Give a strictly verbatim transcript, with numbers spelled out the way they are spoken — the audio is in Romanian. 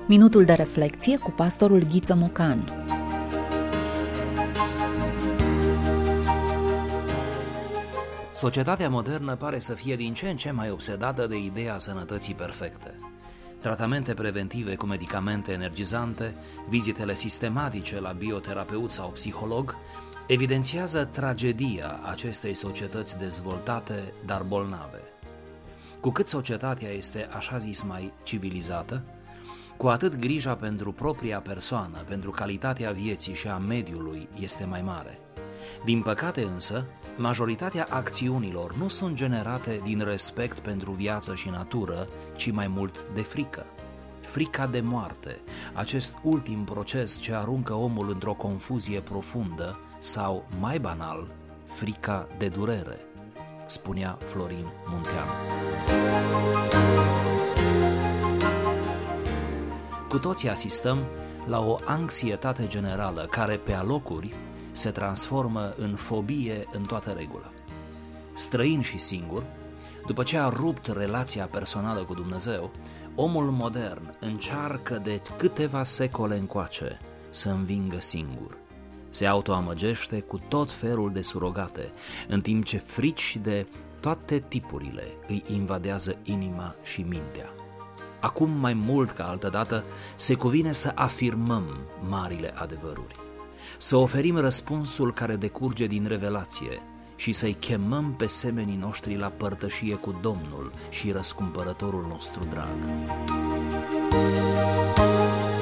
Minutul de reflecție cu pastorul Ghiță Mocan. Societatea modernă pare să fie din ce în ce mai obsedată de ideea sănătății perfecte. Tratamente preventive cu medicamente energizante, vizitele sistematice la bioterapeut sau psiholog evidențiază tragedia acestei societăți dezvoltate, dar bolnave. Cu cât societatea este așa zis mai civilizată, cu atât grija pentru propria persoană, pentru calitatea vieții și a mediului este mai mare. Din păcate însă, majoritatea acțiunilor nu sunt generate din respect pentru viață și natură, ci mai mult de frică. Frica de moarte, acest ultim proces ce aruncă omul într-o confuzie profundă sau, mai banal, frica de durere, spunea Florin Munteanu. Cu toții asistăm la o anxietate generală care pe alocuri se transformă în fobie în toată regula. Străin și singur, după ce a rupt relația personală cu Dumnezeu, omul modern încearcă de câteva secole încoace să învingă singur. Se autoamăgește cu tot felul de surogate, în timp ce frici de toate tipurile îi invadează inima și mintea. Acum mai mult ca altădată se cuvine să afirmăm marile adevăruri, să oferim răspunsul care decurge din revelație și să-i chemăm pe semenii noștri la părtășie cu Domnul și răscumpărătorul nostru drag.